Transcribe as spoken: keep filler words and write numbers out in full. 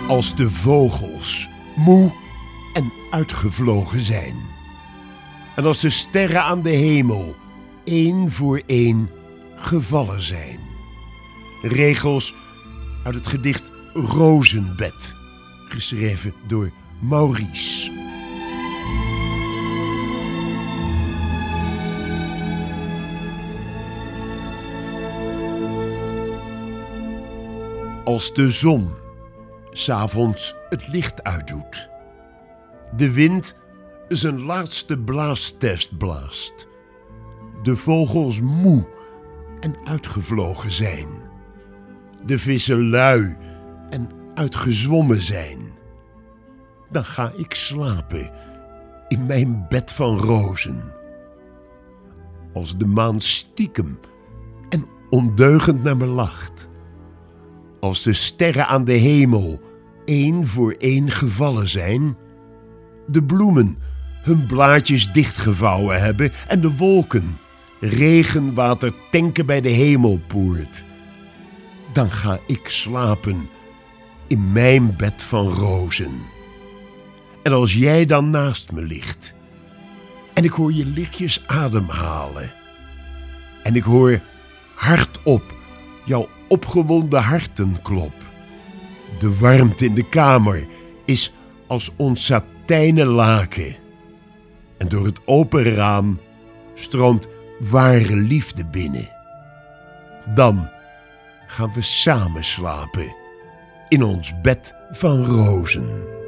Als de vogels moe en uitgevlogen zijn. En als de sterren aan de hemel één voor één gevallen zijn. Regels uit het gedicht Rozenbed, geschreven door Maurice. Als de zon 's avonds het licht uitdoet, de wind zijn laatste blaastest blaast, de vogels moe en uitgevlogen zijn, de vissen lui en uitgezwommen zijn, dan ga ik slapen in mijn bed van rozen. Als de maan stiekem en ondeugend naar me lacht, als de sterren aan de hemel één voor één gevallen zijn, de bloemen hun blaadjes dichtgevouwen hebben en de wolken regenwater tanken bij de hemel poert, dan ga ik slapen in mijn bed van rozen. En als jij dan naast me ligt en ik hoor je lichtjes ademhalen en ik hoor hardop jouw opgewonden hartenklop, de warmte in de kamer is als ons satijnen laken en door het open raam stroomt ware liefde binnen. Dan gaan we samen slapen in ons bed van rozen.